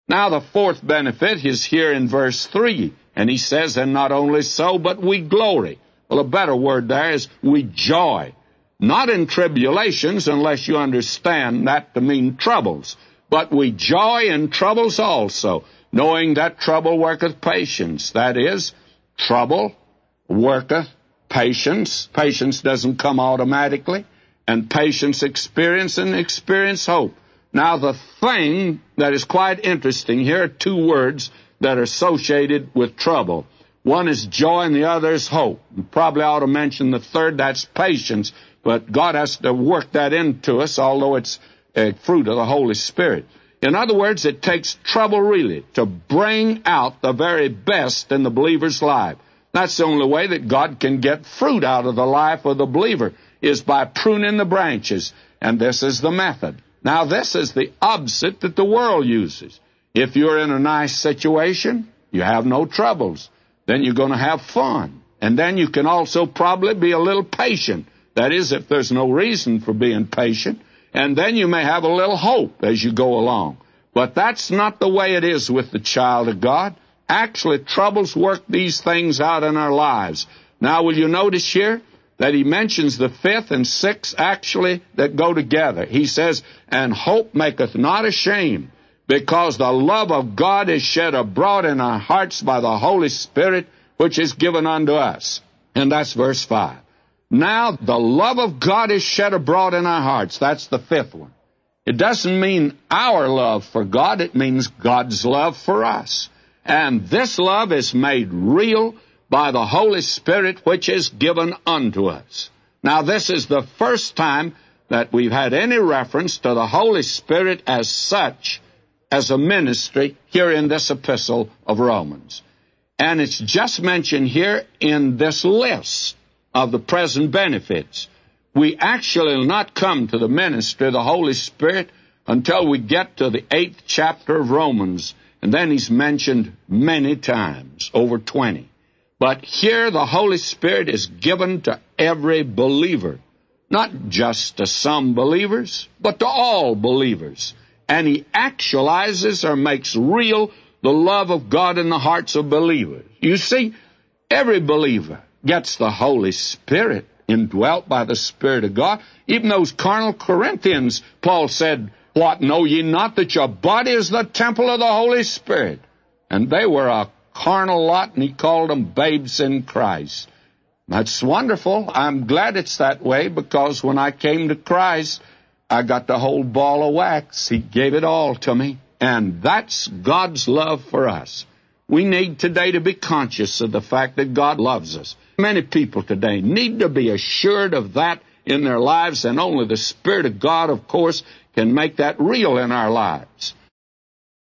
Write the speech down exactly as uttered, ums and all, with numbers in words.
Now the fourth benefit is here in verse three, and he says, and not only so, but we glory. Well, a better word there is we joy. Not in tribulations, unless you understand that to mean troubles, but we joy in troubles also, knowing that trouble worketh patience. That is, trouble worketh patience. Patience doesn't come automatically, and patience experience, and experience hope. Now, the thing that is quite interesting here are two words that are associated with trouble. One is joy and the other is hope. You probably ought to mention the third, that's patience, but God has to work that into us, although it's a fruit of the Holy Spirit. In other words, it takes trouble really to bring out the very best in the believer's life. That's the only way that God can get fruit out of the life of the believer, is by pruning the branches, and this is the method. Now, this is the opposite that the world uses. If you're in a nice situation, you have no troubles. Then you're going to have fun. And then you can also probably be a little patient. That is, if there's no reason for being patient. And then you may have a little hope as you go along. But that's not the way it is with the child of God. Actually, troubles work these things out in our lives. Now, will you notice here that he mentions the fifth and sixth actually that go together? He says, and hope maketh not ashamed, because the love of God is shed abroad in our hearts by the Holy Spirit, which is given unto us. And that's verse five. Now, the love of God is shed abroad in our hearts. That's the fifth one. It doesn't mean our love for God. It means God's love for us. And this love is made real by the Holy Spirit, which is given unto us. Now, this is the first time that we've had any reference to the Holy Spirit as such, as a ministry, here in this epistle of Romans. And it's just mentioned here in this list of the present benefits. We actually will not come to the ministry of the Holy Spirit until we get to the eighth chapter of Romans, and then he's mentioned many times, over twenty. But here the Holy Spirit is given to every believer, not just to some believers, but to all believers. And he actualizes or makes real the love of God in the hearts of believers. You see, every believer gets the Holy Spirit indwelt by the Spirit of God. Even those carnal Corinthians, Paul said, what, know ye not that your body is the temple of the Holy Spirit? And they were a carnal lot, and he called them babes in Christ. That's wonderful. I'm glad it's that way, because when I came to Christ, I got the whole ball of wax. He gave it all to me. And that's God's love for us. We need today to be conscious of the fact that God loves us. Many people today need to be assured of that in their lives, and only the Spirit of God, of course, can make that real in our lives.